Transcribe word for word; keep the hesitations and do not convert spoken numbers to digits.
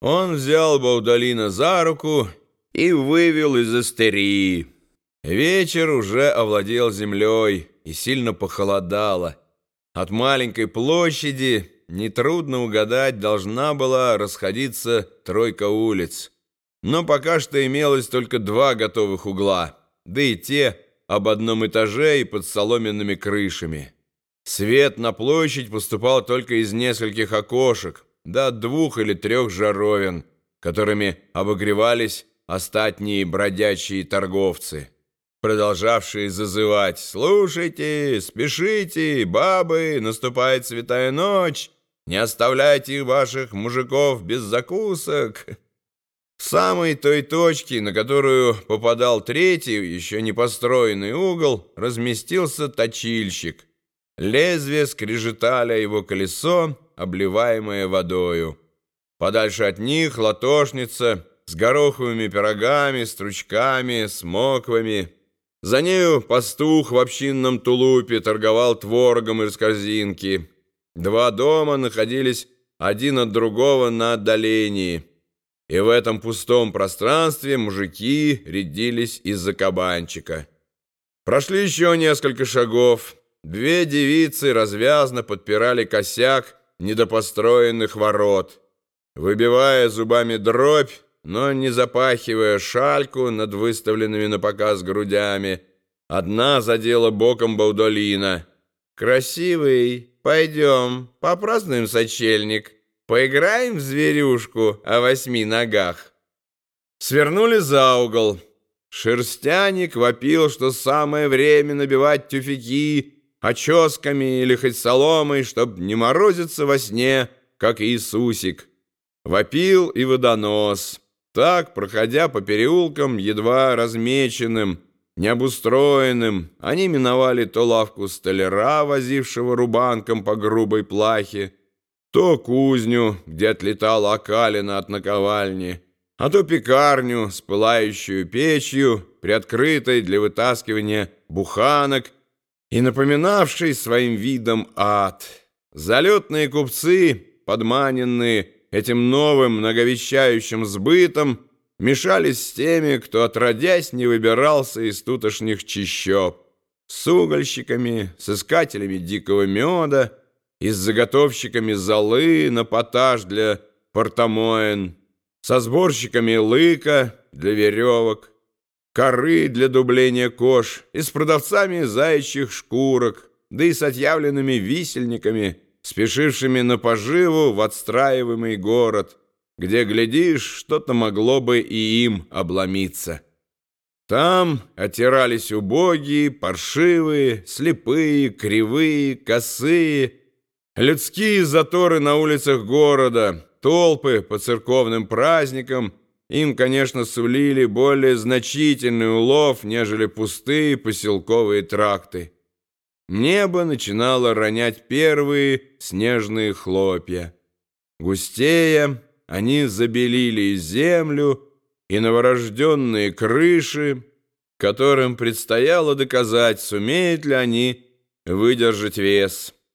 Он взял Баудолина за руку и вывел из астерии. Вечер уже овладел землей и сильно похолодало. От маленькой площади, нетрудно угадать, должна была расходиться тройка улиц. Но пока что имелось только два готовых угла, да и те об одном этаже и под соломенными крышами. Свет на площадь поступал только из нескольких окошек, да от двух или трех жаровин, которыми обогревались остатние бродячие торговцы, продолжавшие зазывать: «Слушайте, спешите, бабы, наступает святая ночь, не оставляйте ваших мужиков без закусок». В самой той точке, на которую попадал третий, еще не построенный угол, разместился точильщик. Лезвие скрежетали его колесо, обливаемое водою. Подальше от них латошница с гороховыми пирогами, стручками, смоквами. За нею пастух в общинном тулупе торговал творогом из корзинки. Два дома находились один от другого на отдалении, и в этом пустом пространстве мужики рядились из-за кабанчика. Прошли еще несколько шагов. Две девицы развязно подпирали косяк недопостроенных ворот, выбивая зубами дробь, но не запахивая шальку над выставленными на показ грудями. Одна задела боком Баудолина. «Красивый, пойдем, попразднуем сочельник, поиграем в зверюшку о восьми ногах». Свернули за угол. Шерстяник вопил, что самое время набивать тюфяки оческами или хоть соломой, чтоб не морозиться во сне, как Иисусик. Вопил и водонос. Так, проходя по переулкам, едва размеченным, необустроенным, они миновали то лавку столяра, возившего рубанком по грубой плахе, то кузню, где отлетала окалина от наковальни, а то пекарню с пылающую печью, приоткрытой для вытаскивания буханок и напоминавшей своим видом ад. Залетные купцы, подманенные этим новым многовещающим сбытом, мешались с теми, кто отродясь не выбирался из тутошних чащоб, с угольщиками, с искателями дикого меда и с заготовщиками золы на поташ для портомоен, со сборщиками лыка для веревок, коры для дубления кож и с продавцами заячьих шкурок, да и с отъявленными висельниками, спешившими на поживу в отстраиваемый город, где, глядишь, что-то могло бы и им обломиться. Там отирались убогие, паршивые, слепые, кривые, косые, людские заторы на улицах города, толпы по церковным праздникам. Им, конечно, сулили более значительный улов, нежели пустые поселковые тракты. Небо начинало ронять первые снежные хлопья. Густея, они забелили землю и новорожденные крыши, которым предстояло доказать, сумеют ли они выдержать вес.